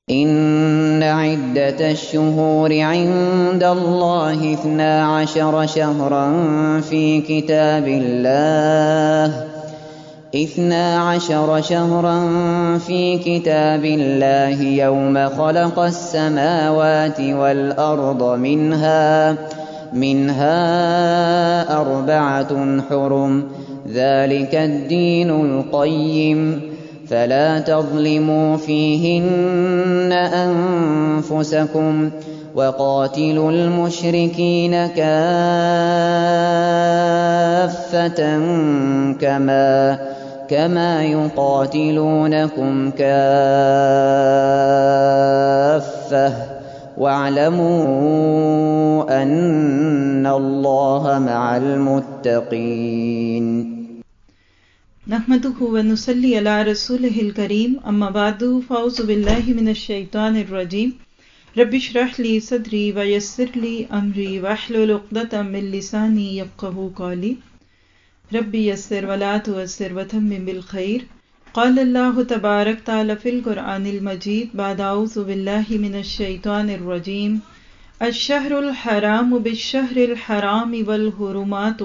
إن عدة الشهور عند الله 12 شهرا في كتاب الله 12 شهرا في كتاب الله يوم خلق السماوات والأرض منها 4 حرم ذلك الدين القيم فلا تظلموا فيهن أنفسكم وقاتلوا المشركين كافة كما يقاتلونكم كافة واعلموا أن الله مع المتقين نحمده ونصلي على رسوله الكريم اما بعد فاعوذ بالله من الشيطان الرجيم رب اشرح لي صدري ويسر لي امري واحلل عقدة من لساني يفقهوا قولي رب يسر ولا تعسر وتمم بالخير قال الله تبارك وتعالى في القرآن المجيد بعد اعوذ بالله من الشيطان الرجيم الشهر الحرام بالشهر الحرام والحرمات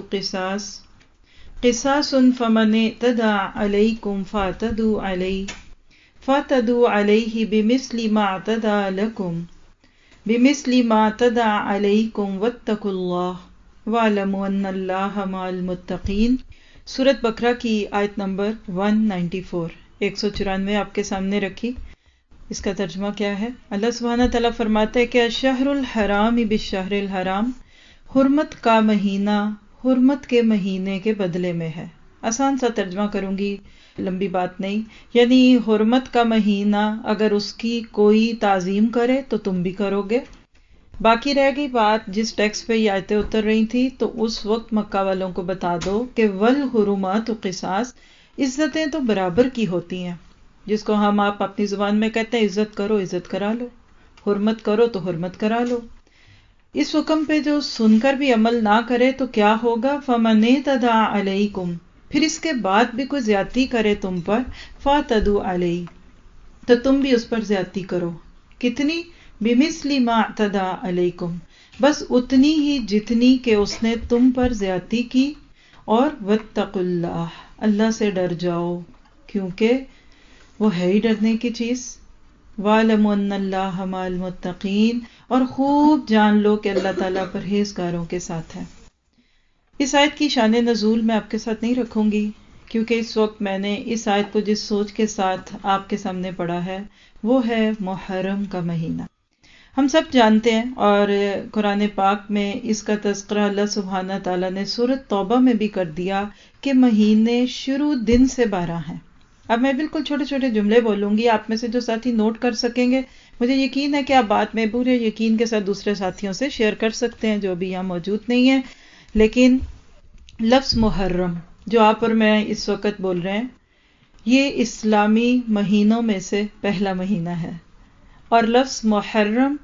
قصاص فمن اعتدى عليكم فاعتدوا عليه بمثل ما اعتدى عليكم واتقوا الله واعلموا ان الله مع المتقين۔ سورۃ بقرہ کی آیت نمبر 194 194 آپ کے سامنے رکھی۔ اس کا ترجمہ کیا ہے؟ اللہ سبحانہ تعالیٰ فرماتے ہیں کہ الشہر الحرام بالشہر الحرام، حرمت کا مہینہ حرمت کے مہینے کے بدلے میں ہے۔ آسان سا ترجمہ کروں گی، لمبی بات نہیں، یعنی حرمت کا مہینہ اگر اس کی کوئی تعظیم کرے تو تم بھی کرو گے۔ باقی رہ گئی بات جس ٹیکسٹ پہ یہ آیتیں اتر رہی تھی، تو اس وقت مکہ والوں کو بتا دو کہ والحرمات قصاص، عزتیں تو برابر کی ہوتی ہیں، جس کو ہم آپ اپنی زبان میں کہتے ہیں عزت کرو عزت کرا لو، حرمت کرو تو حرمت کرا لو۔ اس حکم پہ جو سن کر بھی عمل نہ کرے تو کیا ہوگا؟ فَمَنِ اعْتَدَىٰ عَلَيْكُمْ، پھر اس کے بعد بھی کوئی زیادتی کرے تم پر، فَاعْتَدُوا عَلَيْهِ، تو تم بھی اس پر زیادتی کرو۔ کتنی؟ بِمِثْلِ مَا اعْتَدَىٰ عَلَيْكُمْ، بس اتنی ہی جتنی کہ اس نے تم پر زیادتی کی۔ اور وَاتَّقُوا اللَّهَ، اللہ سے ڈر جاؤ، کیونکہ وہ ہے ہی ڈرنے کی چیز۔ وَاعْلَمُوا أَنَّ اللَّهَ مَعَ الْمُتَّقِينَ، اور خوب جان لو کہ اللہ تعالیٰ پرہیزگاروں کے ساتھ ہے۔ اس آیت کی شان نزول میں آپ کے ساتھ نہیں رکھوں گی، کیونکہ اس وقت میں نے اس آیت کو جس سوچ کے ساتھ آپ کے سامنے پڑھا ہے وہ ہے محرم کا مہینہ۔ ہم سب جانتے ہیں، اور قرآن پاک میں اس کا تذکرہ اللہ سبحانہ تعالیٰ نے سورۃ توبہ میں بھی کر دیا کہ مہینے شروع دن سے 12 ہیں۔ اب میں بالکل چھوٹے چھوٹے جملے بولوں گی، آپ میں سے جو ساتھی نوٹ کر سکیں گے، مجھے یقین ہے کہ آپ بات میں پورے یقین کے ساتھ دوسرے ساتھیوں سے شیئر کر سکتے ہیں جو ابھی یہاں موجود نہیں ہیں۔ لیکن لفظ محرم جو آپ اور میں اس وقت بول رہے ہیں، یہ اسلامی مہینوں میں سے پہلا مہینہ ہے، اور لفظ محرم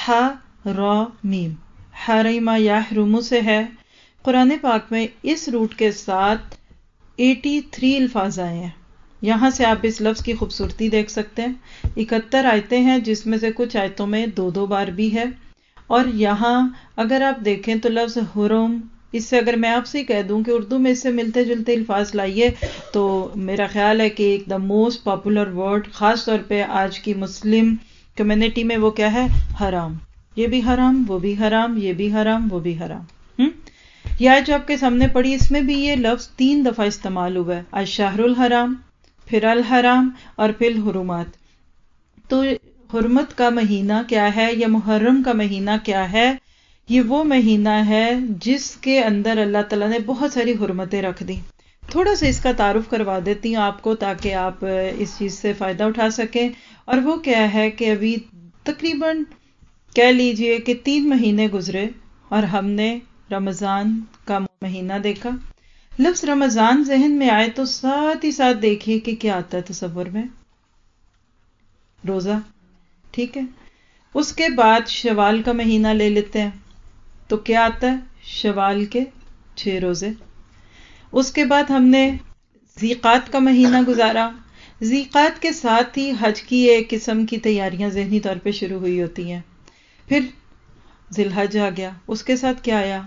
حرم یحرم سے ہے۔ قرآن پاک میں اس روٹ کے ساتھ 83 الفاظ آئے ہیں۔ یہاں سے آپ اس لفظ کی خوبصورتی دیکھ سکتے ہیں۔ 71 آیتیں ہیں، جس میں سے کچھ آیتوں میں 2 بار بھی ہے، اور یہاں اگر آپ دیکھیں تو لفظ حرم، اس سے اگر میں آپ سے کہہ دوں کہ اردو میں اس سے ملتے جلتے الفاظ لائیے، تو میرا خیال ہے کہ ایک دا موسٹ پاپولر ورڈ خاص طور پہ آج کی مسلم کمیونٹی میں وہ کیا ہے؟ حرام۔ یہ بھی حرام، وہ بھی حرام، یہ بھی حرام، وہ بھی حرام۔ یہ آیت جو آپ کے سامنے پڑھی، اس میں بھی یہ لفظ 3 دفعہ استعمال ہوا ہے، الشہر الحرام، پھر الحرام، اور پھر حرمات۔ تو حرمت کا مہینہ کیا ہے، یا محرم کا مہینہ کیا ہے؟ یہ وہ مہینہ ہے جس کے اندر اللہ تعالیٰ نے بہت ساری حرمتیں رکھ دی۔ تھوڑا سا اس کا تعارف کروا دیتی ہوں آپ کو، تاکہ آپ اس چیز سے فائدہ اٹھا سکیں۔ اور وہ کیا ہے کہ ابھی تقریباً کہہ لیجئے کہ 3 مہینے گزرے اور ہم نے رمضان کا مہینہ دیکھا۔ لفظ رمضان ذہن میں آئے تو ساتھ ہی ساتھ دیکھیے کہ کیا آتا ہے تصور میں؟ روزہ، ٹھیک ہے۔ اس کے بعد شوال کا مہینہ لے لیتے ہیں، تو کیا آتا ہے؟ شوال کے 6 روزے۔ اس کے بعد ہم نے ذی قعدہ کا مہینہ گزارا، ذیقات کے ساتھ ہی حج کی ایک قسم کی تیاریاں ذہنی طور پہ شروع ہوئی ہوتی ہیں. پھر ذی الحج آ گیا، اس کے ساتھ کیا آیا؟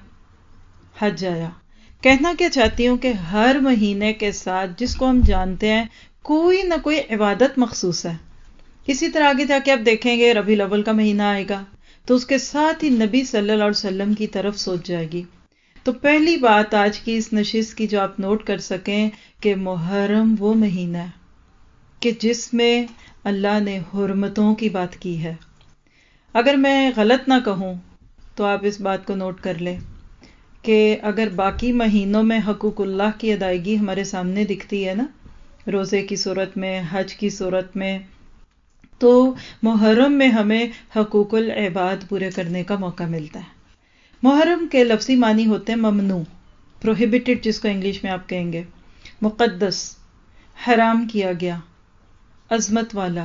حج آیا. کہنا کیا چاہتی ہوں کہ ہر مہینے کے ساتھ جس کو ہم جانتے ہیں کوئی نہ کوئی عبادت مخصوص ہے. اسی طرح آگے جا کے آپ دیکھیں گے ربیع الاول کا مہینہ آئے گا تو اس کے ساتھ ہی نبی صلی اللہ علیہ وسلم کی طرف سوچ جائے گی. تو پہلی بات آج کی اس نشست کی جو آپ نوٹ کر سکیں کہ محرم وہ مہینہ ہے کہ جس میں اللہ نے حرمتوں کی بات کی ہے. اگر میں غلط نہ کہوں تو آپ اس بات کو نوٹ کر لیں کہ اگر باقی مہینوں میں حقوق اللہ کی ادائیگی ہمارے سامنے دکھتی ہے نا، روزے کی صورت میں، حج کی صورت میں، تو محرم میں ہمیں حقوق العباد پورے کرنے کا موقع ملتا ہے. محرم کے لفظی معنی ہوتے ہیں ممنوع، پروہیبٹڈ جس کو انگلش میں آپ کہیں گے، مقدس، حرام کیا گیا، عظمت والا،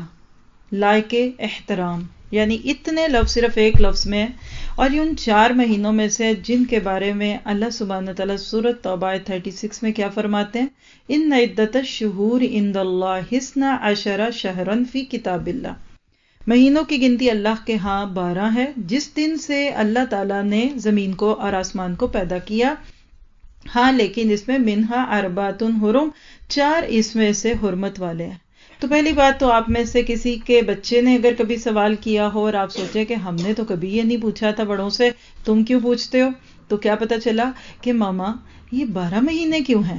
لائق احترام، یعنی اتنے لفظ صرف ایک لفظ میں. اور یہ ان 4 مہینوں میں سے جن کے بارے میں اللہ سبحانہ تعالیٰ سورۃ توبہ 36 میں کیا فرماتے ہیں؟ ان عدۃ الشہور عند اللہ 12 شہرا فی کتاب اللہ. مہینوں کی گنتی اللہ کے ہاں 12 ہے جس دن سے اللہ تعالیٰ نے زمین کو اور آسمان کو پیدا کیا. ہاں لیکن اس میں منہا اربعۃ حرم، 4 اس میں سے حرمت والے ہیں. تو پہلی بات تو آپ میں سے کسی کے بچے نے اگر کبھی سوال کیا ہو اور آپ سوچیں کہ ہم نے تو کبھی یہ نہیں پوچھا تھا بڑوں سے، تم کیوں پوچھتے ہو؟ تو کیا پتا چلا کہ ماما یہ 12 مہینے کیوں ہیں،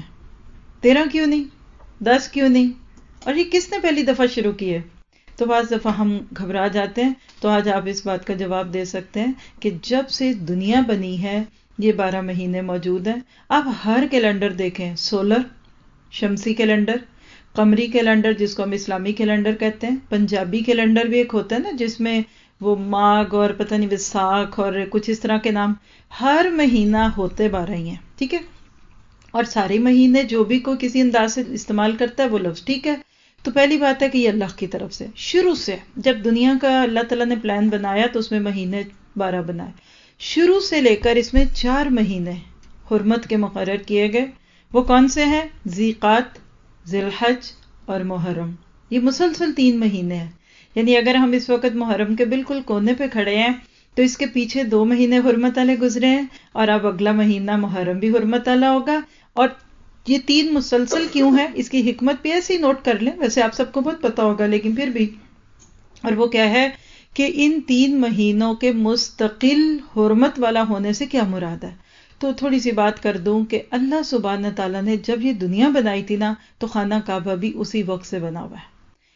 13 کیوں نہیں، 10 کیوں نہیں، اور یہ کس نے پہلی دفعہ شروع کیے؟ تو بعض دفعہ ہم گھبرا جاتے ہیں. تو آج آپ اس بات کا جواب دے سکتے ہیں کہ جب سے دنیا بنی ہے یہ 12 مہینے موجود ہیں. آپ ہر کیلنڈر دیکھیں، سولر، شمسی کیلنڈر، قمری کیلنڈر جس کو ہم اسلامی کیلنڈر کہتے ہیں، پنجابی کیلنڈر بھی ایک ہوتا ہے نا جس میں وہ ماغ اور پتہ نہیں وساکھ اور کچھ اس طرح کے نام. ہر مہینہ ہوتے 12 ہی ہیں، ٹھیک ہے. اور سارے مہینے جو بھی کوئی کسی انداز سے استعمال کرتا ہے وہ لفظ ٹھیک ہے. تو پہلی بات ہے کہ یہ اللہ کی طرف سے شروع سے جب دنیا کا اللہ تعالیٰ نے پلان بنایا تو اس میں مہینے 12 بنائے. شروع سے لے کر اس میں 4 مہینے حرمت کے مقرر کیے گئے. وہ کون سے ہیں؟ ذیقات، ذی الحج اور محرم. یہ مسلسل 3 مہینے ہیں. یعنی اگر ہم اس وقت محرم کے بالکل کونے پہ کھڑے ہیں تو اس کے پیچھے 2 مہینے حرمت والے گزرے ہیں اور اب اگلا مہینہ محرم بھی حرمت والا ہوگا. اور یہ 3 مسلسل کیوں ہے اس کی حکمت بھی ایسی نوٹ کر لیں، ویسے آپ سب کو بہت پتا ہوگا لیکن پھر بھی. اور وہ کیا ہے کہ ان 3 مہینوں کے مستقل حرمت والا ہونے سے کیا مراد ہے. تو تھوڑی سی بات کر دوں کہ اللہ سبحانہ تعالیٰ نے جب یہ دنیا بنائی تھی نا تو خانہ کعبہ بھی اسی وقت سے بنا ہوا ہے.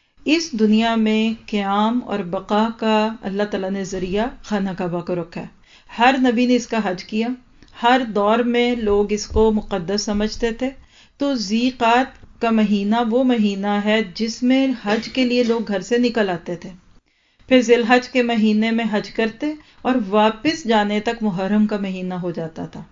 اس دنیا میں قیام اور بقا کا اللہ تعالیٰ نے ذریعہ خانہ کعبہ کو رکھا ہے. ہر نبی نے اس کا حج کیا، ہر دور میں لوگ اس کو مقدس سمجھتے تھے. تو ذیقات کا مہینہ وہ مہینہ ہے جس میں حج کے لیے لوگ گھر سے نکل آتے تھے. پھر ذی الحج کے مہینے میں حج کرتے اور واپس جانے تک محرم کا مہینہ ہو جاتا تھا.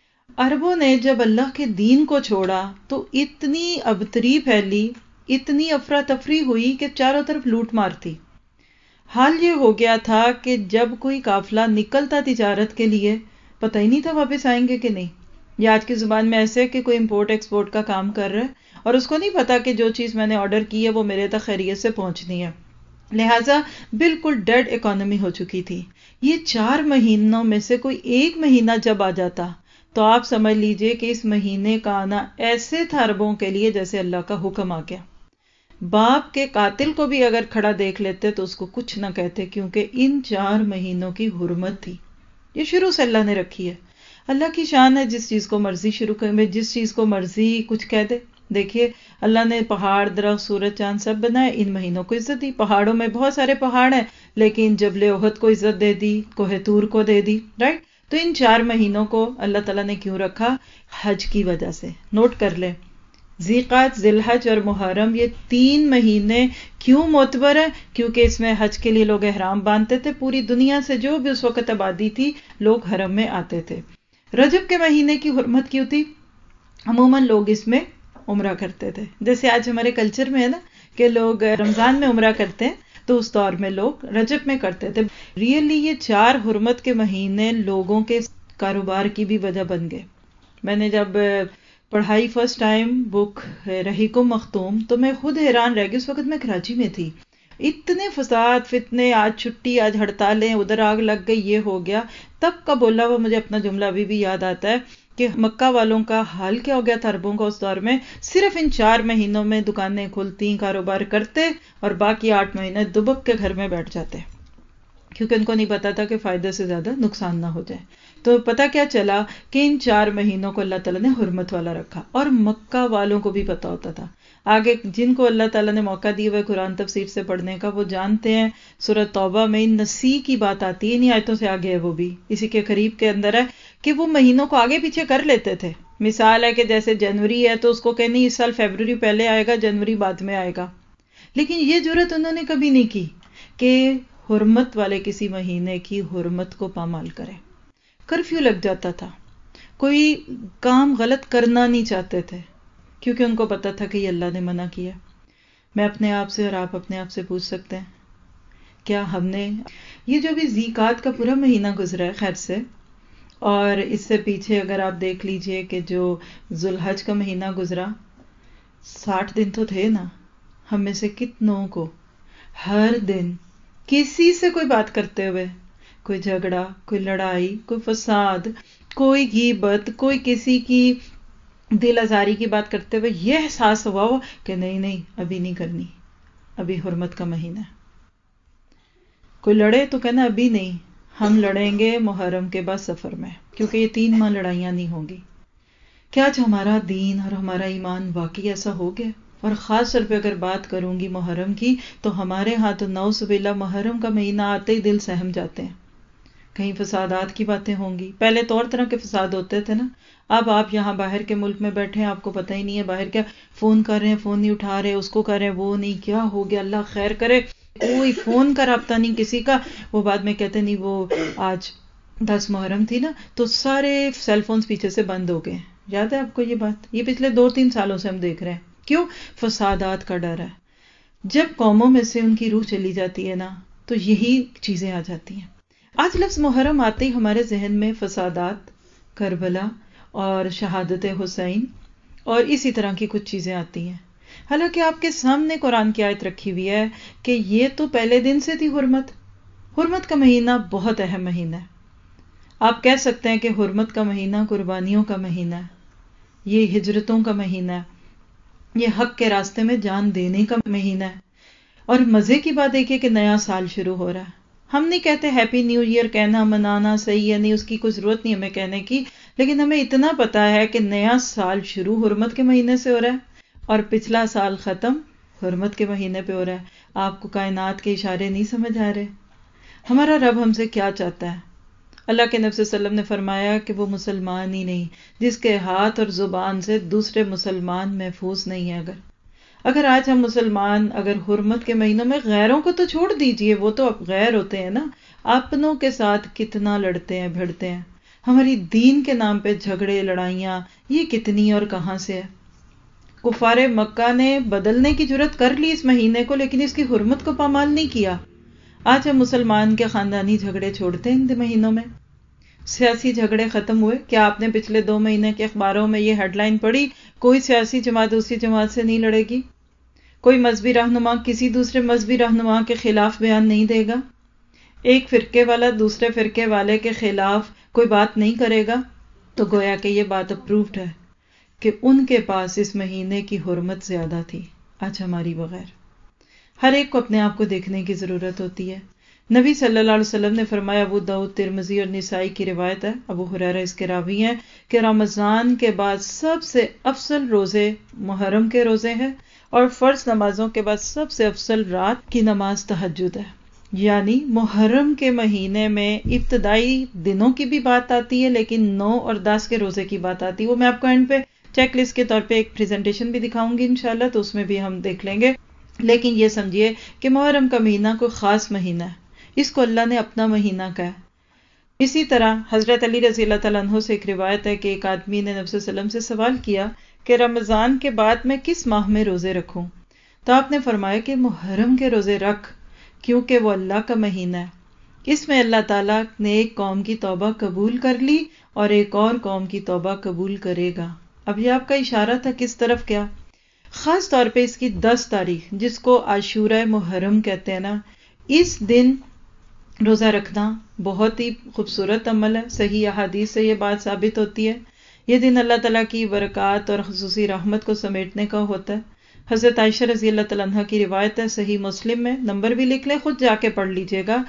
عربوں نے جب اللہ کے دین کو چھوڑا تو اتنی ابتری پھیلی، اتنی افراتفری ہوئی کہ چاروں طرف لوٹ مار تھی. حال یہ ہو گیا تھا کہ جب کوئی قافلہ نکلتا تجارت کے لیے پتہ ہی نہیں تھا واپس آئیں گے کہ نہیں. یا آج کی زبان میں ایسے کہ کوئی امپورٹ ایکسپورٹ کا کام کر رہا ہے اور اس کو نہیں پتا کہ جو چیز میں نے آرڈر کی ہے وہ میرے تک خیریت سے پہنچنی ہے. لہٰذا بالکل ڈیڈ اکانومی ہو چکی تھی. یہ 4 مہینوں میں سے کوئی ایک مہینہ جب آ جاتا تو آپ سمجھ لیجئے کہ اس مہینے کا آنا ایسے تھا عربوں کے لیے جیسے اللہ کا حکم آ گیا. باپ کے قاتل کو بھی اگر کھڑا دیکھ لیتے تو اس کو کچھ نہ کہتے، کیونکہ ان 4 مہینوں کی حرمت تھی. یہ شروع سے اللہ نے رکھی ہے. اللہ کی شان ہے جس چیز کو مرضی شروع میں جس چیز کو مرضی کچھ کہہ دے. دیکھیے اللہ نے پہاڑ، درخت، سورج، چاند سب بنائے، ان مہینوں کو عزت دی. پہاڑوں میں بہت سارے پہاڑ ہیں لیکن جبل احد کو عزت دے دی، کوہ طور کو دے دی، رائٹ. تو ان 4 مہینوں کو اللہ تعالیٰ نے کیوں رکھا؟ حج کی وجہ سے. نوٹ کر لیں، ذیقات، ذی الحج اور محرم یہ 3 مہینے کیوں معتبر ہیں؟ کیونکہ اس میں حج کے لیے لوگ احرام باندھتے تھے. پوری دنیا سے جو بھی اس وقت آبادی تھی لوگ حرم میں آتے تھے. رجب کے مہینے کی حرمت کیوں تھی؟ عموماً لوگ اس میں عمرہ کرتے تھے. جیسے آج ہمارے کلچر میں ہے نا کہ لوگ رمضان میں عمرہ کرتے ہیں، تو اس دور میں لوگ رجب میں کرتے تھے. ریئلی یہ 4 حرمت کے مہینے لوگوں کے کاروبار کی بھی وجہ بن گئے. میں نے جب پڑھائی فرسٹ ٹائم بک رحیق مختوم، تو میں خود حیران رہ گئی. اس وقت میں کراچی میں تھی، اتنے فساد فتنے، آج چھٹی آج ہڑتالیں، ادھر آگ لگ گئی، یہ ہو گیا. تب کا بولا ہوا مجھے اپنا جملہ ابھی بھی یاد آتا ہے کہ مکہ والوں کا حال کیا ہو گیا تھا عربوں کا اس دور میں. صرف ان 4 مہینوں میں دکانیں کھلتی، کاروبار کرتے، اور باقی 8 مہینے دبک کے گھر میں بیٹھ جاتے، کیونکہ ان کو نہیں پتا تھا کہ فائدے سے زیادہ نقصان نہ ہو جائے. تو پتہ کیا چلا کہ ان 4 مہینوں کو اللہ تعالیٰ نے حرمت والا رکھا، اور مکہ والوں کو بھی پتا ہوتا تھا. آگے جن کو اللہ تعالیٰ نے موقع دی ہوئے قرآن تفسیر سے پڑھنے کا وہ جانتے ہیں. سورہ توبہ میں نسی کی بات آتی ہے، انہیں آیتوں سے آگے ہے، وہ بھی اسی کے قریب کے اندر ہے کہ وہ مہینوں کو آگے پیچھے کر لیتے تھے. مثال ہے کہ جیسے جنوری ہے تو اس کو کہنے اس سال فیبروری پہلے آئے گا، جنوری بعد میں آئے گا. لیکن یہ جرت انہوں نے کبھی نہیں کی کہ حرمت والے کسی مہینے کی حرمت کو پامال کرے. کرفیو لگ جاتا تھا، کوئی کام غلط کرنا نہیں چاہتے تھے، کیونکہ ان کو پتا تھا کہ یہ اللہ نے منع کیا. میں اپنے آپ سے اور آپ اپنے آپ سے پوچھ سکتے ہیں، کیا ہم نے یہ جو بھی ذیقات کا پورا مہینہ گزرا ہے خیر سے، اور اس سے پیچھے اگر آپ دیکھ لیجئے کہ جو ذوالحج کا مہینہ گزرا، 60 دن تو تھے نا. ہم میں سے کتنوں کو ہر دن کسی سے کوئی بات کرتے ہوئے، کوئی جھگڑا، کوئی لڑائی، کوئی فساد، کوئی غیبت، کوئی کسی کی دل آزاری کی بات کرتے ہوئے یہ احساس ہوا ہو کہ نہیں ابھی نہیں کرنی، ابھی حرمت کا مہینہ ہے. کوئی لڑے تو کہنا ابھی نہیں، ہم لڑیں گے محرم کے بعد سفر میں، کیونکہ یہ 3 ماہ لڑائیاں نہیں ہوں گی. کیا آج ہمارا دین اور ہمارا ایمان واقعی ایسا ہو گیا؟ اور خاص طور پہ اگر بات کروں گی محرم کی، تو ہمارے ہاں تو نعوذ باللہ محرم کا مہینہ آتے ہی دل سہم جاتے ہیں. کہیں فسادات کی باتیں ہوں گی. پہلے تو اور طرح کے فساد ہوتے تھے نا، اب آپ یہاں باہر کے ملک میں بیٹھے ہیں، آپ کو پتہ ہی نہیں ہے باہر کیا فون کر رہے ہیں، فون نہیں اٹھا رہے، اس کو کر رہے ہیں، وہ نہیں، کیا ہو گیا، اللہ خیر کرے. کوئی فون کا رابطہ نہیں کسی کا. وہ بعد میں کہتے نہیں وہ آج 10 محرم تھی نا تو سارے سیل فونز پیچھے سے بند ہو گئے. یاد ہے آپ کو یہ بات؟ یہ پچھلے 2-3 سالوں سے ہم دیکھ رہے ہیں. کیوں؟ فسادات کا ڈر ہے. جب قوموں میں سے ان کی روح چلی جاتی ہے نا تو یہی چیزیں آ جاتی ہیں. آج لفظ محرم آتے ہی ہمارے ذہن میں فسادات، کربلا اور شہادت حسین اور اسی طرح کی کچھ چیزیں آتی ہیں. حالانکہ آپ کے سامنے قرآن کی آیت رکھی ہوئی ہے کہ یہ تو پہلے دن سے تھی حرمت. حرمت کا مہینہ بہت اہم مہینہ ہے. آپ کہہ سکتے ہیں کہ حرمت کا مہینہ قربانیوں کا مہینہ ہے، یہ ہجرتوں کا مہینہ ہے، یہ حق کے راستے میں جان دینے کا مہینہ ہے. اور مزے کی بات دیکھیے کہ نیا سال شروع ہو رہا ہے. ہم نہیں کہتے ہیپی نیو ایئر، کہنا منانا صحیح ہے، نہیں اس کی کوئی ضرورت نہیں ہمیں کہنے کی، لیکن ہمیں اتنا پتا ہے کہ نیا سال شروع حرمت کے مہینے سے ہو رہا ہے اور پچھلا سال ختم حرمت کے مہینے پہ ہو رہا ہے. آپ کو کائنات کے اشارے نہیں سمجھ آ رہے؟ ہمارا رب ہم سے کیا چاہتا ہے؟ اللہ کے نبی صلی اللہ علیہ وسلم نے فرمایا کہ وہ مسلمان ہی نہیں جس کے ہاتھ اور زبان سے دوسرے مسلمان محفوظ نہیں ہے. اگر آج ہم مسلمان اگر حرمت کے مہینوں میں، غیروں کو تو چھوڑ دیجئے، وہ تو اب غیر ہوتے ہیں نا، اپنوں کے ساتھ کتنا لڑتے ہیں بھڑتے ہیں. ہماری دین کے نام پہ جھگڑے لڑائیاں یہ کتنی اور کہاں سے ہے؟ کفار مکہ نے بدلنے کی جرت کر لی اس مہینے کو، لیکن اس کی حرمت کو پامال نہیں کیا. آج ہم مسلمان کے خاندانی جھگڑے چھوڑتے ہیں ان مہینوں میں. سیاسی جھگڑے ختم ہوئے؟ کیا آپ نے پچھلے 2 مہینے کے اخباروں میں یہ ہیڈ لائن پڑھی؟ کوئی سیاسی جماعت دوسری جماعت سے نہیں لڑے گی، کوئی مذہبی رہنما کسی دوسرے مذہبی رہنما کے خلاف بیان نہیں دے گا، ایک فرقے والا دوسرے فرقے والے کے خلاف کوئی بات نہیں کرے گا. تو گویا کہ یہ بات اپروفڈ ہے کہ ان کے پاس اس مہینے کی حرمت زیادہ تھی آج ہماری بغیر. ہر ایک کو اپنے آپ کو دیکھنے کی ضرورت ہوتی ہے. نبی صلی اللہ علیہ وسلم نے فرمایا، ابو داؤد، ترمذی اور نسائی کی روایت ہے، ابو ہریرہ اس کے راوی ہیں، کہ رمضان کے بعد سب سے افضل روزے محرم کے روزے ہیں، اور فرض نمازوں کے بعد سب سے افضل رات کی نماز تہجد ہے. یعنی محرم کے مہینے میں ابتدائی دنوں کی بھی بات آتی ہے، لیکن 9 اور 10 کے روزے کی بات آتی ہے. وہ میں آپ کو اینڈ پہ چیک لسٹ کے طور پہ ایک پریزنٹیشن بھی دکھاؤں گی انشاءاللہ، تو اس میں بھی ہم دیکھ لیں گے. لیکن یہ سمجھیے کہ محرم کا مہینہ کوئی خاص مہینہ ہے، اس کو اللہ نے اپنا مہینہ کہا ہے. اسی طرح حضرت علی رضی اللہ تعالیٰ عنہ سے ایک روایت ہے کہ ایک آدمی نے نبی صلی اللہ علیہ وسلم سے سوال کیا کہ رمضان کے بعد میں کس ماہ میں روزے رکھوں؟ تو آپ نے فرمایا کہ محرم کے روزے رکھ، کیونکہ وہ اللہ کا مہینہ ہے. اس میں اللہ تعالیٰ نے ایک قوم کی توبہ قبول کر لی اور ایک اور قوم کی توبہ قبول کرے گا. اب یہ آپ کا اشارہ تھا کس طرف کیا؟ خاص طور پہ اس کی 10 تاریخ جس کو عاشورہ محرم کہتے ہیں نا، اس دن روزہ رکھنا بہت ہی خوبصورت عمل ہے. صحیح احادیث سے یہ بات ثابت ہوتی ہے. یہ دن اللہ تعالیٰ کی برکات اور خصوصی رحمت کو سمیٹنے کا ہوتا ہے. حضرت عائشہ رضی اللہ تعالیٰ عنہ کی روایت ہے، صحیح مسلم میں، نمبر بھی لکھ لیں، خود جا کے پڑھ لیجئے گا،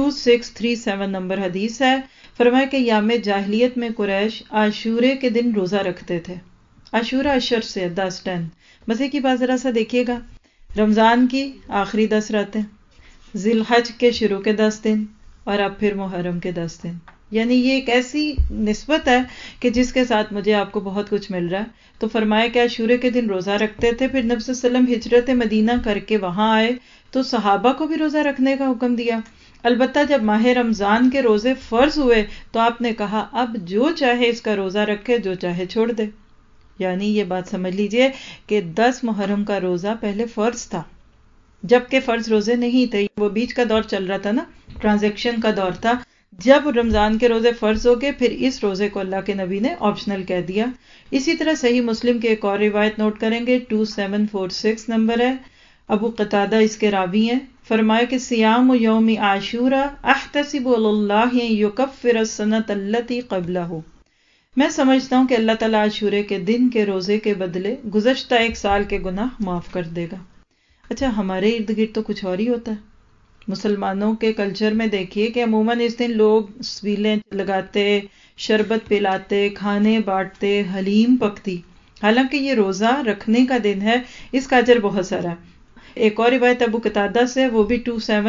2637 نمبر حدیث ہے. فرمایا کہ یام جاہلیت میں قریش عاشورے کے دن روزہ رکھتے تھے. عاشورہ اشر سے 10 مزے کی بات ذرا سا دیکھیے گا، رمضان کی آخری 10 راتیں، ذی الحج کے شروع کے 10 دن، اور اب پھر محرم کے 10 دن. یعنی یہ ایک ایسی نسبت ہے کہ جس کے ساتھ مجھے آپ کو بہت کچھ مل رہا ہے. تو فرمایا کہ عاشورے کے دن روزہ رکھتے تھے. پھر نبی صلی اللہ علیہ وسلم ہجرت مدینہ کر کے وہاں آئے تو صحابہ کو بھی روزہ رکھنے کا حکم دیا. البتہ جب ماہ رمضان کے روزے فرض ہوئے تو آپ نے کہا اب جو چاہے اس کا روزہ رکھے، جو چاہے چھوڑ دے. یعنی یہ بات سمجھ لیجئے کہ 10 محرم کا روزہ پہلے فرض تھا، جبکہ فرض روزے نہیں تھے. وہ بیچ کا دور چل رہا تھا نا، ٹرانزیکشن کا دور تھا. جب رمضان کے روزے فرض ہو گئے پھر اس روزے کو اللہ کے نبی نے آپشنل کہہ دیا. اسی طرح صحیح مسلم کی ایک اور روایت نوٹ کریں گے، 2746 نمبر ہے. ابو قتادہ اس کے راوی ہیں. فرمایا کہ سیام یوم عاشورہ احتسب اللہ یکفر السنۃ التی قبلہ، میں سمجھتا ہوں کہ اللہ تعالیٰ عاشورے کے دن کے روزے کے بدلے گزشتہ 1 سال کے گناہ معاف کر دے گا. اچھا ہمارے ارد گرد تو کچھ اور ہی ہوتا ہے. مسلمانوں کے کلچر میں دیکھیے کہ عموماً اس دن لوگ سویلیں لگاتے، شربت پلاتے، کھانے بانٹتے، حلیم پکتی. حالانکہ یہ روزہ رکھنے کا دن ہے، اس کا اجر بہت سارا ہے. ایک اور روایت ابو قتادہ سے، وہ بھی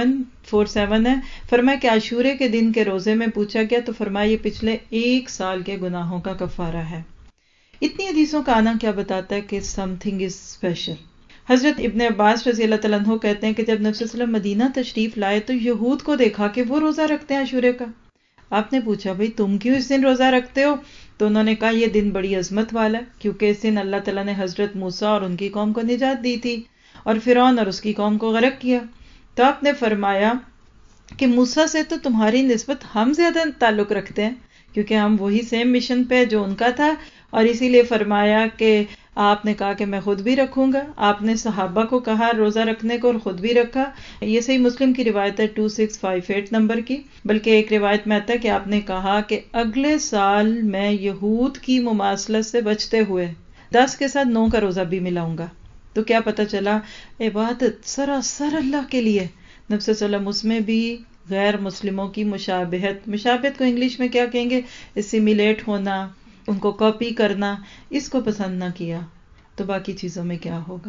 2747 ہے. فرمایا کہ عاشورے کے دن کے روزے میں پوچھا گیا تو فرمایا یہ پچھلے 1 سال کے گناہوں کا کفارہ ہے. اتنی حدیثوں کا آنا کیا بتاتا ہے کہ سم تھنگ از اسپیشل. حضرت ابن عباس رضی اللہ تعالیٰ عنہ کہتے ہیں کہ جب نبی صلی اللہ علیہ وسلم مدینہ تشریف لائے تو یہود کو دیکھا کہ وہ روزہ رکھتے ہیں عاشورے کا. آپ نے پوچھا بھئی تم کیوں اس دن روزہ رکھتے ہو؟ تو انہوں نے کہا یہ دن بڑی عظمت والا ہے، کیونکہ اس دن اللہ تعالیٰ نے حضرت موسیٰ اور ان کی قوم کو نجات دی تھی اور فرعون اور اس کی قوم کو غرق کیا. تو آپ نے فرمایا کہ موسیٰ سے تو تمہاری نسبت ہم زیادہ تعلق رکھتے ہیں، کیونکہ ہم وہی سیم مشن پہ جو ان کا تھا، اور اسی لیے فرمایا کہ آپ نے کہا کہ میں خود بھی رکھوں گا. آپ نے صحابہ کو کہا روزہ رکھنے کو اور خود بھی رکھا. یہ صحیح مسلم کی روایت ہے 2658 نمبر کی. بلکہ ایک روایت میں آتا ہے کہ آپ نے کہا کہ اگلے سال میں یہود کی مماثلت سے بچتے ہوئے 10 کے ساتھ 9 کا روزہ بھی ملاؤں گا. تو کیا پتہ چلا، عبادت سراسر اللہ کے لیے. نبی صلی اللہ علیہ وسلم اس میں بھی غیر مسلموں کی مشابہت کو انگلش میں کیا کہیں گے، اسیمیلیٹ ہونا، ان کو کاپی کرنا، اس کو پسند نہ کیا تو باقی چیزوں میں کیا ہوگا.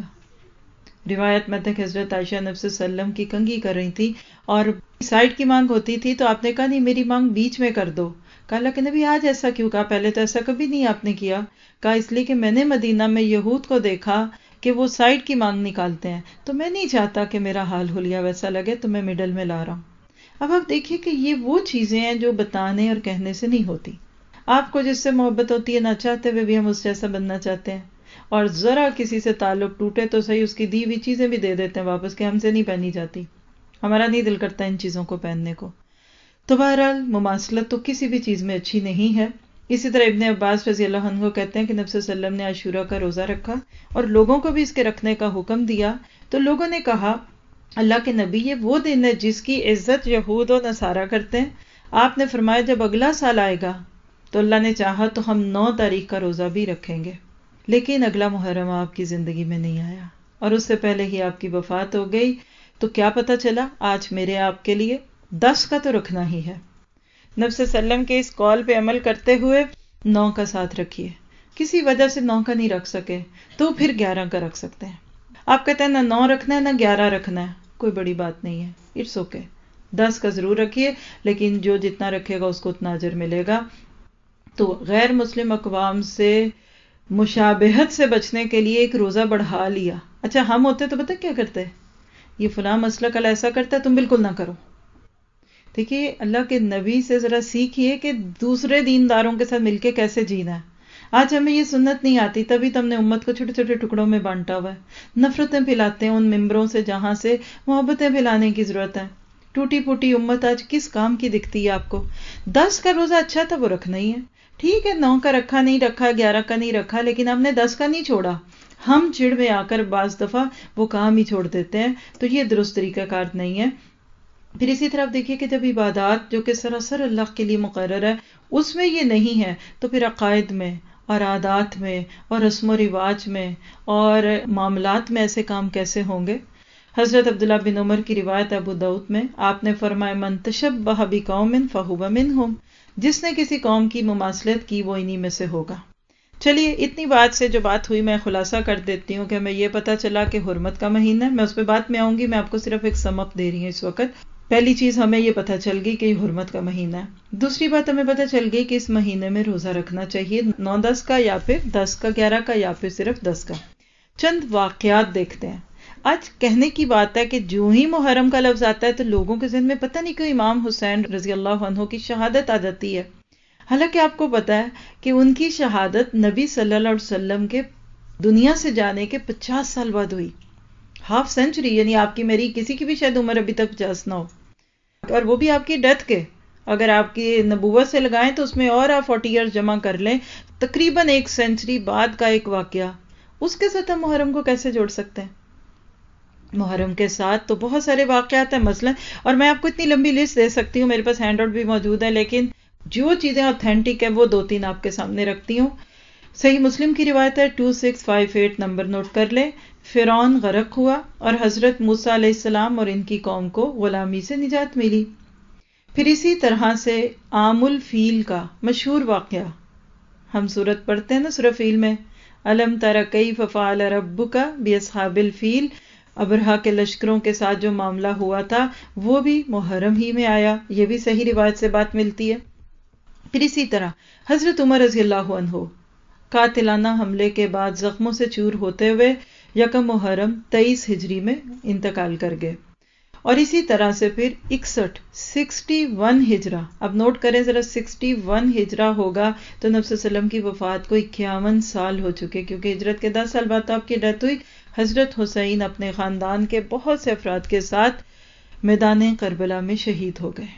روایت میں تک حضرت عائشہ نبی صلی اللہ علیہ وسلم کی کنگھی کر رہی تھی اور سائڈ کی مانگ ہوتی تھی تو آپ نے کہا نہیں میری مانگ بیچ میں کر دو. کہا اللہ کے نبی آج ایسا کیوں؟ کہا پہلے تو ایسا کبھی نہیں آپ نے کیا. کہا اس لیے کہ میں نے مدینہ میں یہود کو دیکھا کہ وہ سائڈ کی مانگ نکالتے ہیں، تو میں نہیں چاہتا کہ میرا حال حلیہ ویسا لگے، تو میں مڈل میں لا رہا ہوں. اب آپ دیکھیے کہ یہ وہ چیزیں ہیں جو بتانے اور کہنے سے نہیں ہوتی. آپ کو جس سے محبت ہوتی ہے نہ چاہتے ہوئے بھی ہم اس جیسا بننا چاہتے ہیں، اور ذرا کسی سے تعلق ٹوٹے تو صحیح اس کی دی ہوئی چیزیں بھی دے دیتے ہیں واپس کہ ہم سے نہیں پہنی جاتی، ہمارا نہیں دل کرتا ان چیزوں کو پہننے کو. تو بہرحال مماثلت تو کسی بھی چیز میں اچھی نہیں ہے. اسی طرح ابن عباس رضی اللہ عنہ کہتے ہیں کہ نبی صلی اللہ علیہ وسلم نے عاشورہ کا روزہ رکھا اور لوگوں کو بھی اس کے رکھنے کا حکم دیا. تو لوگوں نے کہا اللہ کے نبی یہ وہ دن ہے جس کی عزت یہود و نصارہ کرتے ہیں. آپ نے فرمایا جب اگلا سال آئے گا تو اللہ نے چاہا تو ہم 9 تاریخ کا روزہ بھی رکھیں گے. لیکن اگلا محرم آپ کی زندگی میں نہیں آیا اور اس سے پہلے ہی آپ کی وفات ہو گئی. تو کیا پتہ چلا، آج میرے آپ کے لیے 10 کا تو رکھنا ہی ہے. نبی صلی اللہ علیہ وسلم کے اس قول پہ عمل کرتے ہوئے 9 کا ساتھ رکھیے. کسی وجہ سے 9 کا نہیں رکھ سکے تو پھر 11 کا رکھ سکتے ہیں. آپ کہتے ہیں نہ 9 رکھنا ہے نہ 11 رکھنا ہے، کوئی بڑی بات نہیں ہے، اٹس اوکے. 10 کا ضرور رکھیے، لیکن جو جتنا رکھے گا اس کو اتنا اجر ملے گا. تو غیر مسلم اقوام سے مشابہت سے بچنے کے لیے ایک روزہ بڑھا لیا. اچھا ہم ہوتے تو پتہ کیا کرتے، یہ فلاں مسلک اللہ ایسا کرتا ہے تم بالکل نہ کرو. دیکھیے اللہ کے نبی سے ذرا سیکھیے کہ دوسرے دینداروں کے ساتھ مل کے کیسے جینا ہے. آج ہمیں یہ سنت نہیں آتی، تبھی تم نے امت کو چھوٹے چھوٹے ٹکڑوں میں بانٹا ہوا ہے. نفرتیں پھیلاتے ہیں ان ممبروں سے جہاں سے محبتیں پھیلانے کی ضرورت ہے. ٹوٹی پھوٹی امت آج کس کام کی دکھتی ہے آپ کو؟ 10 کا روزہ اچھا تھا وہ رکھنا ہی ہے، ٹھیک ہے 9 کا رکھا نہیں رکھا 11 کا نہیں رکھا لیکن ہم نے 10 کا نہیں چھوڑا. ہم چڑ میں آ کر بعض دفعہ وہ کام ہی چھوڑ دیتے ہیں، تو یہ درست طریقہ کار نہیں ہے. پھر اسی طرح آپ دیکھیے کہ جب عبادات جو کہ سراسر اللہ کے لیے مقرر ہے اس میں یہ نہیں ہے تو پھر عقائد میں اور عادات میں اور رسم و رواج میں اور معاملات میں ایسے کام کیسے ہوں گے؟ حضرت عبداللہ بن عمر کی روایت ابو داؤد میں آپ نے فرمایا من تشبہ بقوم فہو منہم، جس نے کسی قوم کی مماثلت کی وہ انہی میں سے ہوگا. چلیے اتنی بات سے جو بات ہوئی میں خلاصہ کر دیتی ہوں کہ ہمیں یہ پتا چلا کہ حرمت کا مہینہ ہے. میں اس پہ بات میں آؤں گی، میں آپ کو صرف ایک سم اپ دے رہی ہوں اس وقت. پہلی چیز ہمیں یہ پتا چل گئی کہ یہ حرمت کا مہینہ ہے. دوسری بات ہمیں پتا چل گئی کہ اس مہینے میں روزہ رکھنا چاہیے 9-10 کا یا پھر 10 کا 11 کا یا پھر صرف 10 کا. چند واقعات دیکھتے ہیں. آج کہنے کی بات ہے کہ جو ہی محرم کا لفظ آتا ہے تو لوگوں کے ذہن میں پتہ نہیں کیوں امام حسین رضی اللہ عنہ کی شہادت آ جاتی ہے. حالانکہ آپ کو پتا ہے کہ ان کی شہادت نبی صلی اللہ علیہ وسلم کے دنیا سے جانے کے 50 سال بعد ہوئی. ہاف سینچری، یعنی آپ کی میری کسی کی بھی شاید عمر ابھی تک 50 نہ ہو، اور وہ بھی آپ کی ڈیتھ کے. اگر آپ کی نبوت سے لگائیں تو اس میں اور آپ 40 ایئرز جمع کر لیں، تقریباً 1 سینچری بعد کا ایک واقعہ. اس کے ساتھ ہم محرم کو کیسے جوڑ سکتے ہیں؟ محرم کے ساتھ تو بہت سارے واقعات ہیں مثلا، اور میں آپ کو اتنی لمبی لسٹ دے سکتی ہوں، میرے پاس ہینڈ آؤٹ بھی موجود ہے، لیکن جو چیزیں اوتھینٹک ہیں وہ 2-3 آپ کے سامنے رکھتی ہوں. صحیح مسلم کی روایت ہے 2658 نمبر نوٹ کر لیں. فرعون غرق ہوا اور حضرت موسیٰ علیہ السلام اور ان کی قوم کو غلامی سے نجات ملی. پھر اسی طرح سے عام الفیل کا مشہور واقعہ ہم سورت پڑھتے ہیں نا سورہ فیل میں، الم تر کیف فعل ربک باصحاب الفیل، ابرہا کے لشکروں کے ساتھ جو معاملہ ہوا تھا وہ بھی محرم ہی میں آیا. یہ بھی صحیح روایت سے بات ملتی ہے. پھر اسی طرح حضرت عمر رضی اللہ عنہ قاتلانہ حملے کے بعد زخموں سے چور ہوتے ہوئے یکم محرم 23 ہجری میں انتقال کر گئے. اور اسی طرح سے پھر 61 ہجرہ، اب نوٹ کریں ذرا 61 ہجرہ ہوگا تو نبی صلی اللہ علیہ وسلم کی وفات کو 51 سال ہو چکے، کیونکہ ہجرت کے 10 سال بعد آپ کی ڈیتھ ہوئی. حضرت حسین اپنے خاندان کے بہت سے افراد کے ساتھ میدان کربلا میں شہید ہو گئے.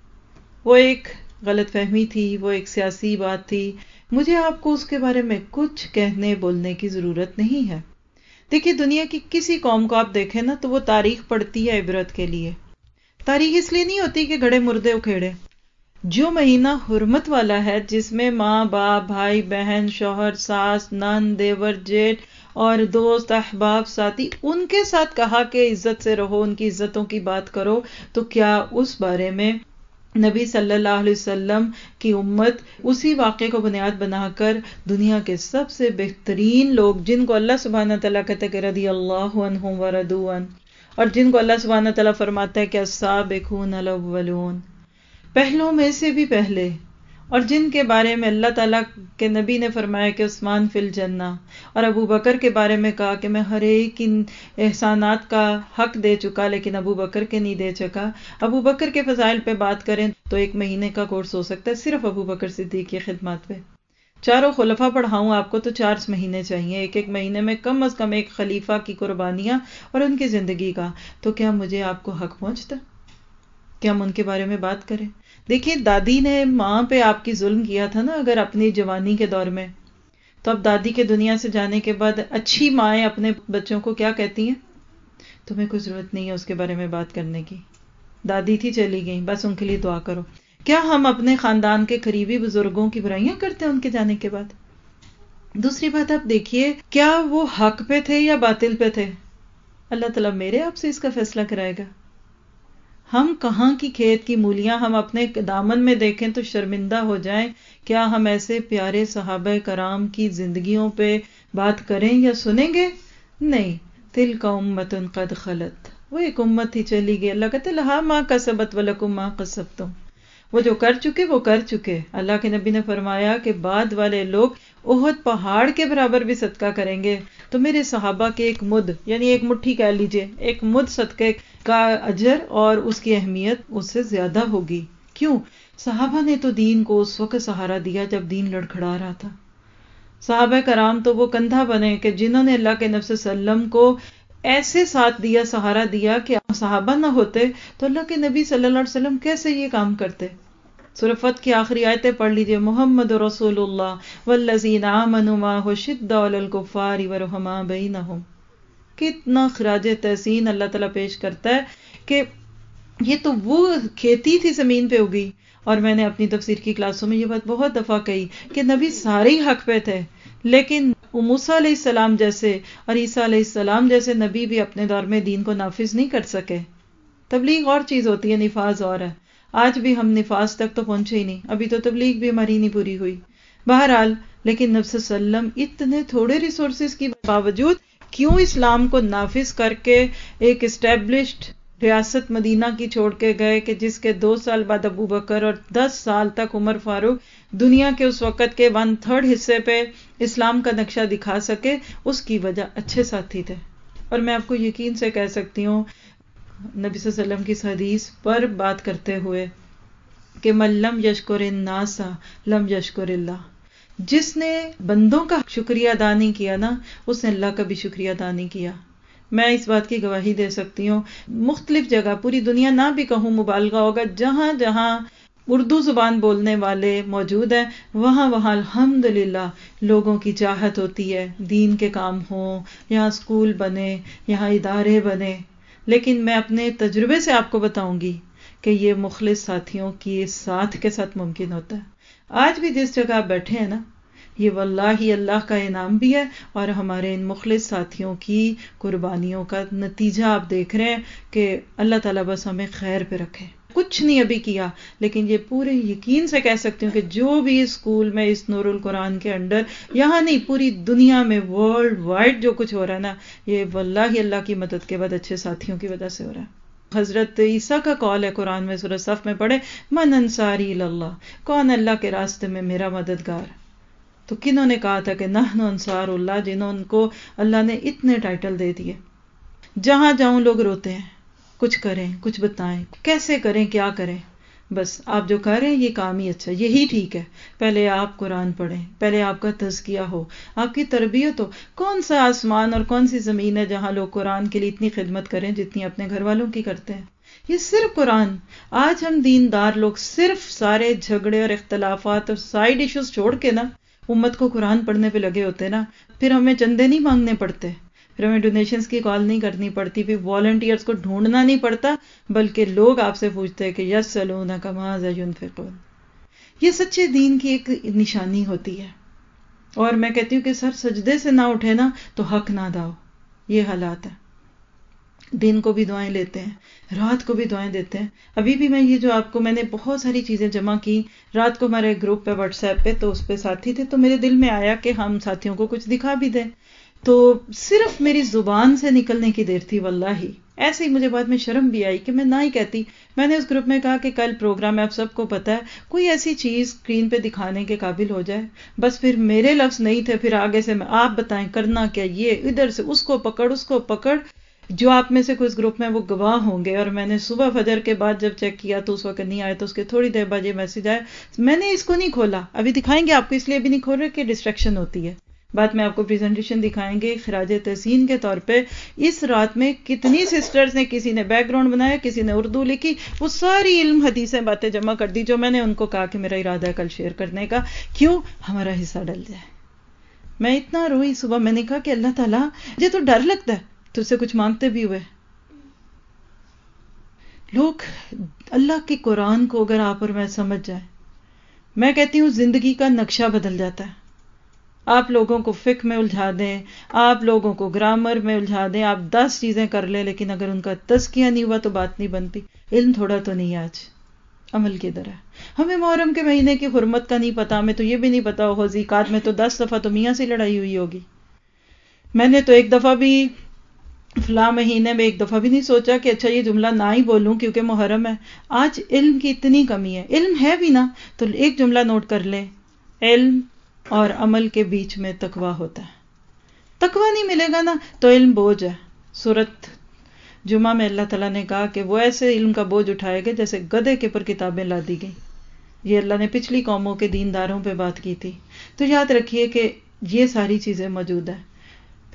وہ ایک غلط فہمی تھی، وہ ایک سیاسی بات تھی. مجھے آپ کو اس کے بارے میں کچھ کہنے بولنے کی ضرورت نہیں ہے. دیکھیے دنیا کی کسی قوم کو آپ دیکھیں نا تو وہ تاریخ پڑھتی ہے عبرت کے لیے. تاریخ اس لیے نہیں ہوتی کہ گھڑے مردے اکھیڑے. جو مہینہ حرمت والا ہے، جس میں ماں باپ بھائی بہن شوہر ساس نند دیور جیٹھ اور دوست احباب ساتھی ان کے ساتھ کہا کہ عزت سے رہو، ان کی عزتوں کی بات کرو، تو کیا اس بارے میں نبی صلی اللہ علیہ وسلم کی امت اسی واقعے کو بنیاد بنا کر دنیا کے سب سے بہترین لوگ، جن کو اللہ سبحانہ تعالیٰ کہتے ہیں کہ رضی اللہ عنہم ورضوا عنہ، اور جن کو اللہ سبحانہ تعالیٰ فرماتا ہے کہ السابقون الاولون، پہلوں میں سے بھی پہلے، اور جن کے بارے میں اللہ تعالیٰ کے نبی نے فرمایا کہ عثمان فی الجنہ، اور ابو بکر کے بارے میں کہا کہ میں ہر ایک ان احسانات کا حق دے چکا لیکن ابو بکر کے نہیں دے چکا. ابو بکر کے فضائل پہ بات کریں تو 1 مہینے کا کورس ہو سکتا ہے صرف ابو بکر صدیق کی خدمات پہ. چاروں خلفاء پڑھاؤں آپ کو تو 4 مہینے چاہیے، ایک مہینے میں کم از کم ایک خلیفہ کی قربانیاں اور ان کی زندگی کا. تو کیا مجھے آپ کو حق پہنچتا کہ ہم ان کے بارے میں بات کریں؟ دیکھیے دادی نے ماں پہ آپ کی ظلم کیا تھا نا اگر اپنی جوانی کے دور میں، تو اب دادی کے دنیا سے جانے کے بعد اچھی مائیں اپنے بچوں کو کیا کہتی ہیں؟ تمہیں کوئی ضرورت نہیں ہے اس کے بارے میں بات کرنے کی، دادی تھی چلی گئی، بس ان کے لیے دعا کرو. کیا ہم اپنے خاندان کے قریبی بزرگوں کی برائیاں کرتے ہیں ان کے جانے کے بعد؟ دوسری بات آپ دیکھیے، کیا وہ حق پہ تھے یا باطل پہ تھے؟ اللہ تعالیٰ میرے آپ سے اس کا فیصلہ کرائے گا. ہم کہاں کی کھیت کی مولیاں ہم اپنے دامن میں دیکھیں تو شرمندہ ہو جائیں. کیا ہم ایسے پیارے صحابہ کرام کی زندگیوں پہ بات کریں یا سنیں گے؟ نہیں. تلک امۃ قد خلت، وہ ایک امت ہی چلی گئی. اللہ کہتے لہا ما کسبت ولکم ما کسبتم، وہ جو کر چکے وہ کر چکے. اللہ کے نبی نے فرمایا کہ بعد والے لوگ احد پہاڑ کے برابر بھی صدقہ کریں گے. تو میرے صحابہ کے ایک مد، یعنی ایک مٹھی کہہ لیجئے، ایک مد صدقے کا اجر اور اس کی اہمیت اس سے زیادہ ہوگی. کیوں؟ صحابہ نے تو دین کو اس وقت سہارا دیا جب دین لڑکھڑا رہا تھا. صحابہ کرام تو وہ کندھا بنے کہ جنہوں نے اللہ کے نبی صلی اللہ علیہ وسلم کو ایسے ساتھ دیا، سہارا دیا کہ صحابہ نہ ہوتے تو اللہ کے نبی صلی اللہ علیہ وسلم کیسے یہ کام کرتے. سورہ فتح کی آخری آیتیں پڑھ لیجئے، محمد رسول اللہ والذین آمنوا معہ شداء علی الکفار ورحماء بینہم. کتنا خراج تحسین اللہ تعالیٰ پیش کرتا ہے کہ یہ تو وہ کھیتی تھی زمین پہ اگی. اور میں نے اپنی تفسیر کی کلاسوں میں یہ بات بہت دفعہ کہی کہ نبی سارے ہی حق پہ تھے، لیکن موسیٰ علیہ السلام جیسے اور عیسیٰ علیہ السلام جیسے نبی بھی اپنے دور میں دین کو نافذ نہیں کر سکے. تبلیغ اور چیز ہوتی ہے، نفاذ اور ہے. آج بھی ہم نفاذ تک تو پہنچے ہی نہیں، ابھی تو تبلیغ بھی ہماری نہیں پوری ہوئی. بہرحال لیکن نبی صلی اللہ علیہ وسلم اتنے تھوڑے ریسورسز کی باوجود کیوں اسلام کو نافذ کر کے ایک اسٹیبلشڈ ریاست مدینہ کی چھوڑ کے گئے کہ جس کے 2 سال بعد ابو بکر اور 10 سال تک عمر فاروق دنیا کے اس وقت کے 1/3 حصے پہ اسلام کا نقشہ دکھا سکے. اس کی وجہ اچھے ساتھی تھے. اور میں آپ کو یقین سے کہہ سکتی ہوں نبی صلی اللہ علیہ وسلم کی اس حدیث پر بات کرتے ہوئے کہ من لم یشکر الناس لم یشکر اللہ، جس نے بندوں کا شکریہ ادا نہیں کیا نا، اس نے اللہ کا بھی شکریہ ادا نہیں کیا. میں اس بات کی گواہی دے سکتی ہوں، مختلف جگہ پوری دنیا نہ بھی کہوں مبالغہ ہوگا، جہاں جہاں اردو زبان بولنے والے موجود ہیں وہاں وہاں الحمدللہ لوگوں کی چاہت ہوتی ہے، دین کے کام ہوں، یہاں اسکول بنے، یہاں ادارے بنے. لیکن میں اپنے تجربے سے آپ کو بتاؤں گی کہ یہ مخلص ساتھیوں کی ساتھ کے ساتھ ممکن ہوتا ہے. آج بھی جس جگہ آپ بیٹھے ہیں نا، یہ واللہ اللہ کا انعام بھی ہے اور ہمارے ان مخلص ساتھیوں کی قربانیوں کا نتیجہ آپ دیکھ رہے ہیں کہ اللہ تعالیٰ بس ہمیں خیر پہ رکھے. کچھ نہیں ابھی کیا، لیکن یہ پورے یقین سے کہہ سکتی ہوں کہ جو بھی اسکول میں اس نور القرآن کے انڈر، یہاں نہیں پوری دنیا میں ورلڈ وائڈ جو کچھ ہو رہا ہے نا، یہ واللہ اللہ کی مدد کے بعد اچھے ساتھیوں کی وجہ سے ہو رہا ہے. حضرت عیسیٰ کا قول ہے قرآن میں سورہ صف میں پڑھے، من انصاری اللہ، کون اللہ کے راستے میں میرا مددگار. تو کنہوں نے کہا تھا کہ نحن انصار اللہ، جنہوں کو اللہ نے اتنے ٹائٹل دے دیے. جہاں جاؤں لوگ روتے ہیں، کچھ کریں، کچھ بتائیں، کیسے کریں، کیا کریں. بس آپ جو کر رہے ہیں یہ کام ہی اچھا، یہی ٹھیک ہے. پہلے آپ قرآن پڑھیں، پہلے آپ کا تزکیہ ہو، آپ کی تربیت ہو. کون سا آسمان اور کون سی زمین ہے جہاں لوگ قرآن کے لیے اتنی خدمت کریں جتنی اپنے گھر والوں کی کرتے ہیں. یہ صرف قرآن. آج ہم دیندار لوگ صرف سارے جھگڑے اور اختلافات اور سائیڈ ایشوز چھوڑ کے نا امت کو قرآن پڑھنے پہ لگے ہوتے نا، پھر ہمیں چندے نہیں مانگنے پڑتے، پھر ہمیں ڈونیشنز کی کال نہیں کرنی پڑتی، پھر والنٹیئرز کو ڈھونڈنا نہیں پڑتا، بلکہ لوگ آپ سے پوچھتے ہیں کہ یسألونک ماذا ينفقون. یہ سچے دین کی ایک نشانی ہوتی ہے. اور میں کہتی ہوں کہ سر سجدے سے نہ اٹھے نا تو حق نہ ادا ہو. یہ حالات ہیں. دن کو بھی دعائیں لیتے ہیں، رات کو بھی دعائیں دیتے ہیں. ابھی بھی میں یہ جو آپ کو میں نے بہت ساری چیزیں جمع کی، رات کو ہمارے گروپ پہ واٹس ایپ پہ، تو اس پہ ساتھی تھے، تو میرے دل میں آیا کہ ہم ساتھیوں کو کچھ دکھا بھی دیں. تو صرف میری زبان سے نکلنے کی دیر تھی واللہ. ایسے ہی مجھے بعد میں شرم بھی آئی کہ میں نہ ہی کہتی. میں نے اس گروپ میں کہا کہ کل پروگرام ہے، آپ سب کو پتہ ہے، کوئی ایسی چیز اسکرین پہ دکھانے کے قابل ہو جائے. بس پھر میرے لفظ نہیں تھے، پھر آگے سے میں آپ بتائیں کرنا کیا، یہ ادھر سے اس کو پکڑ اس کو پکڑ. جو آپ میں سے کوئی اس گروپ میں وہ گواہ ہوں گے. اور میں نے صبح فجر کے بعد جب چیک کیا تو اس وقت نہیں آیا، تو اس کے تھوڑی دیر بعد یہ میسج آیا. میں نے اس کو نہیں کھولا، ابھی دکھائیں گے آپ کو، اس لیے ابھی نہیں کھول رہے کہ ڈسٹریکشن ہوتی ہے. بعد میں آپ کو پریزنٹیشن دکھائیں گے خراج تحسین کے طور پہ. اس رات میں کتنی سسٹرز نے، کسی نے بیک گراؤنڈ بنایا، کسی نے اردو لکھی، وہ ساری علم حدیثیں باتیں جمع کر دی جو میں نے ان کو کہا کہ میرا ارادہ ہے کل شیئر کرنے کا. کیوں؟ ہمارا حصہ ڈل جائے. میں اتنا روئی صبح، میں نے کہا کہ اللہ تعالیٰ مجھے تو ڈر لگتا ہے تو سے کچھ مانگتے بھی ہوئے. لوگ اللہ کے قرآن کو اگر آپ اور میں سمجھ جائیں، میں کہتی ہوں زندگی کا نقشہ بدل جاتا ہے. آپ لوگوں کو فقہ میں الجھا دیں، آپ لوگوں کو گرامر میں الجھا دیں، آپ 10 چیزیں کر لیں، لیکن اگر ان کا تزکیہ نہیں ہوا تو بات نہیں بنتی. علم تھوڑا تو نہیں ہے آج، عمل کی طرح. ہمیں محرم کے مہینے کی حرمت کا نہیں پتا، ہمیں تو یہ بھی نہیں پتا ہو ذیقات میں تو 10 دفعہ تو میاں سے لڑائی ہوئی ہوگی. میں نے تو ایک دفعہ بھی فلاں مہینے میں ایک دفعہ بھی نہیں سوچا کہ اچھا یہ جملہ نہ ہی بولوں کیونکہ محرم ہے. آج علم کی اتنی کمی ہے. علم ہے بھی نا تو ایک جملہ نوٹ کر لیں، علم اور عمل کے بیچ میں تقویٰ ہوتا ہے. تقویٰ نہیں ملے گا نا تو علم بوجھ ہے. سورۃ جمعہ میں اللہ تعالیٰ نے کہا کہ وہ ایسے علم کا بوجھ اٹھائے گا جیسے گدھے کے پر کتابیں لا دی گئیں. یہ اللہ نے پچھلی قوموں کے دینداروں پہ بات کی تھی. تو یاد رکھیے کہ یہ ساری چیزیں موجود ہیں.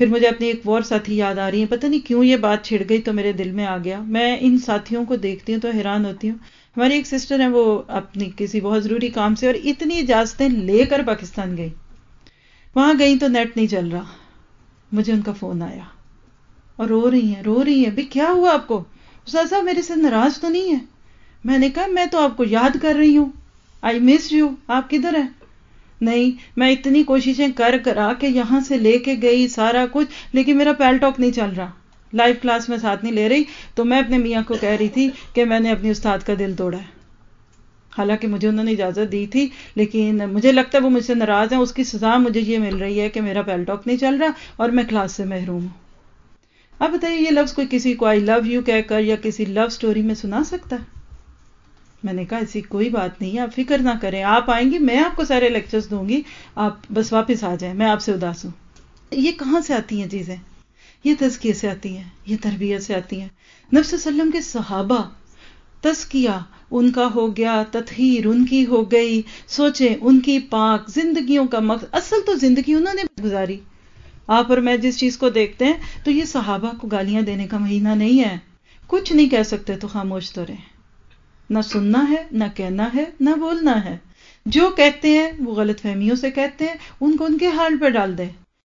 پھر مجھے اپنی ایک اور ساتھی یاد آ رہی ہے، پتہ نہیں کیوں یہ بات چھڑ گئی تو میرے دل میں آ گیا. میں ان ساتھیوں کو دیکھتی ہوں تو حیران ہوتی ہوں. ہماری ایک سسٹر ہیں، وہ اپنی کسی بہت ضروری کام سے اور اتنی اجازتیں لے کر پاکستان گئی. وہاں گئی تو نیٹ نہیں چل رہا. مجھے ان کا فون آیا اور رو رہی ہیں بھی کیا ہوا آپ کو؟ استاد صاحب میرے سے ناراض تو نہیں ہے؟ میں نے کہا میں تو آپ کو یاد کر رہی ہوں، آئی مس یو، آپ کدھر ہیں؟ نہیں، میں اتنی کوششیں کرا کے یہاں سے لے کے گئی سارا کچھ، لیکن میرا پیل ٹاک نہیں چل رہا، لائیو کلاس میں ساتھ نہیں لے رہی. تو میں اپنے میاں کو کہہ رہی تھی کہ میں نے اپنی استاد کا دل توڑا ہے. حالانکہ مجھے انہوں نے اجازت دی تھی، لیکن مجھے لگتا ہے وہ مجھ سے ناراض ہیں. اس کی سزا مجھے یہ مل رہی ہے کہ میرا پیل ٹاک نہیں چل رہا اور میں کلاس سے محروم ہوں. اب بتائیے یہ لفظ کوئی کسی کو آئی لو یو کہہ کر یا کسی لو سٹوری میں سنا سکتا ہے؟ میں نے کہا ایسی کوئی بات نہیں ہے، آپ فکر نہ کریں، آپ آئیں گی میں آپ کو سارے لیکچرز دوں گی، آپ بس واپس آ جائیں، میں آپ سے اداس ہوں. یہ کہاں سے آتی ہیں چیزیں؟ یہ تزکیے سے آتی ہیں، یہ تربیت سے آتی ہیں. نبی صلی اللہ علیہ وسلم کے صحابہ، تزکیہ ان کا ہو گیا، تطہیر ان کی ہو گئی. سوچیں ان کی پاک زندگیوں کا مقصد، اصل تو زندگی انہوں نے گزاری. آپ اور میں جس چیز کو دیکھتے ہیں تو یہ صحابہ کو گالیاں دینے کا مہینہ نہیں ہے. کچھ نہیں کہہ سکتے تو خاموش تو رہیں. نہ سننا ہے، نہ کہنا ہے، نہ بولنا ہے. جو کہتے ہیں وہ غلط فہمیوں سے کہتے ہیں، ان کو ان کے حال پہ ڈال دیں.